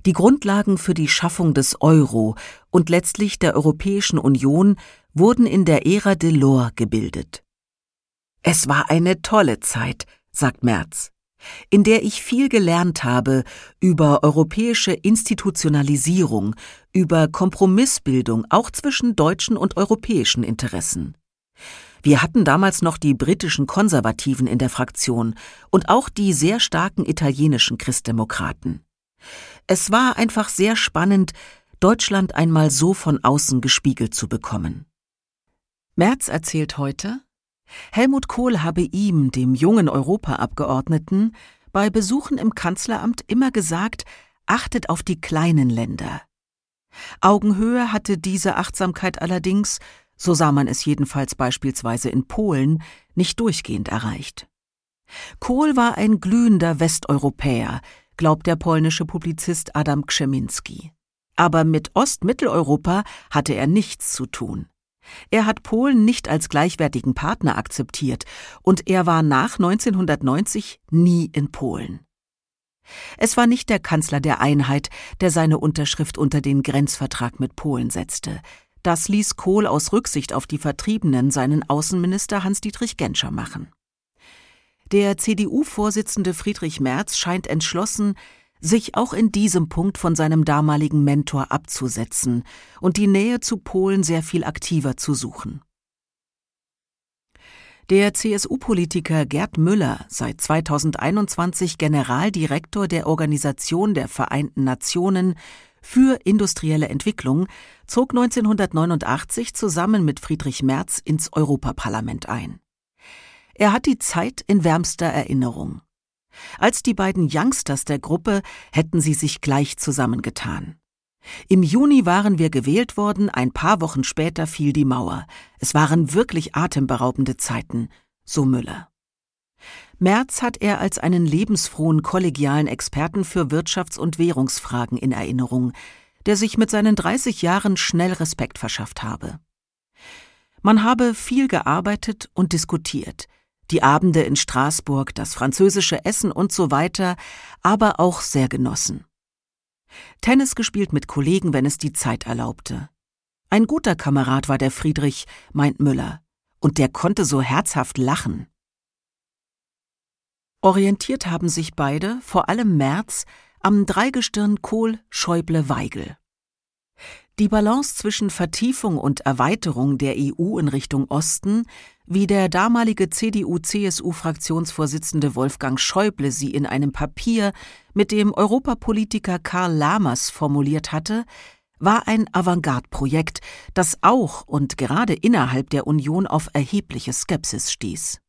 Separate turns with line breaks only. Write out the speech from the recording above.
Die Grundlagen für die Schaffung des Euro und letztlich der Europäischen Union wurden in der Ära Delors gebildet. Es war eine tolle Zeit, sagt Merz, in der ich viel gelernt habe über europäische Institutionalisierung, über Kompromissbildung auch zwischen deutschen und europäischen Interessen. Wir hatten damals noch die britischen Konservativen in der Fraktion und auch die sehr starken italienischen Christdemokraten. Es war einfach sehr spannend, Deutschland einmal so von außen gespiegelt zu bekommen. Merz erzählt heute, Helmut Kohl habe ihm, dem jungen Europaabgeordneten, bei Besuchen im Kanzleramt immer gesagt, achtet auf die kleinen Länder. Augenhöhe hatte diese Achtsamkeit allerdings, so sah man es jedenfalls beispielsweise in Polen, nicht durchgehend erreicht. Kohl war ein glühender Westeuropäer, glaubt der polnische Publizist Adam Krzemiński. Aber mit Ostmitteleuropa hatte er nichts zu tun. Er hat Polen nicht als gleichwertigen Partner akzeptiert und er war nach 1990 nie in Polen. Es war nicht der Kanzler der Einheit, der seine Unterschrift unter den Grenzvertrag mit Polen setzte. Das ließ Kohl aus Rücksicht auf die Vertriebenen seinen Außenminister Hans-Dietrich Genscher machen. Der CDU-Vorsitzende Friedrich Merz scheint entschlossen, sich auch in diesem Punkt von seinem damaligen Mentor abzusetzen und die Nähe zu Polen sehr viel aktiver zu suchen. Der CSU-Politiker Gerd Müller, seit 2021 Generaldirektor der Organisation der Vereinten Nationen für industrielle Entwicklung, zog 1989 zusammen mit Friedrich Merz ins Europaparlament ein. Er hat die Zeit in wärmster Erinnerung. Als die beiden Youngsters der Gruppe hätten sie sich gleich zusammengetan. Im Juni waren wir gewählt worden, ein paar Wochen später fiel die Mauer. Es waren wirklich atemberaubende Zeiten, so Müller. Merz hat er als einen lebensfrohen kollegialen Experten für Wirtschafts- und Währungsfragen in Erinnerung, der sich mit seinen 30 Jahren schnell Respekt verschafft habe. Man habe viel gearbeitet und diskutiert, die Abende in Straßburg, das französische Essen und so weiter, aber auch sehr genossen. Tennis gespielt mit Kollegen, wenn es die Zeit erlaubte. Ein guter Kamerad war der Friedrich, meint Müller, und der konnte so herzhaft lachen. Orientiert haben sich beide, vor allem Merz, am Dreigestirn Kohl-Schäuble-Weigel. Die Balance zwischen Vertiefung und Erweiterung der EU in Richtung Osten, wie der damalige CDU-CSU-Fraktionsvorsitzende Wolfgang Schäuble sie in einem Papier mit dem Europapolitiker Karl Lamers formuliert hatte, war ein Avantgarde-Projekt, das auch und gerade innerhalb der Union auf erhebliche Skepsis stieß.